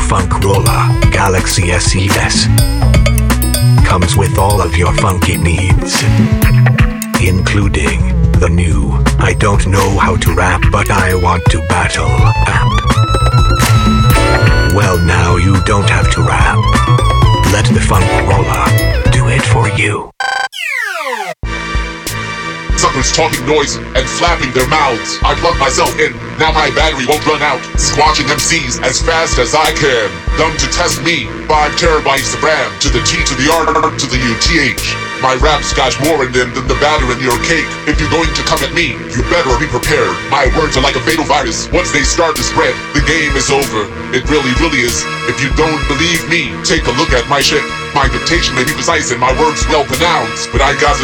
Funkrola Galaxy SES. Comes with all of your funky needs, including the new I don't know how to rap but I want to battle app. Well, now you don't have to rap. Let the Funkrola do it for you. Suckers talking noise and flapping their mouths. I plug myself in, now my battery won't run out. Squashing MCs as fast as I can. Done to test me, 5 terabytes of RAM. To the T to the R to the UTH. My rap's got more in them than the batter in your cake. If you're going to come at me, you better be prepared. My words are like a fatal virus. Once they start to spread, the game is over. It really, really is. If you don't believe me, take a look at my shit. My dictation may be precise and my words well pronounced, but I got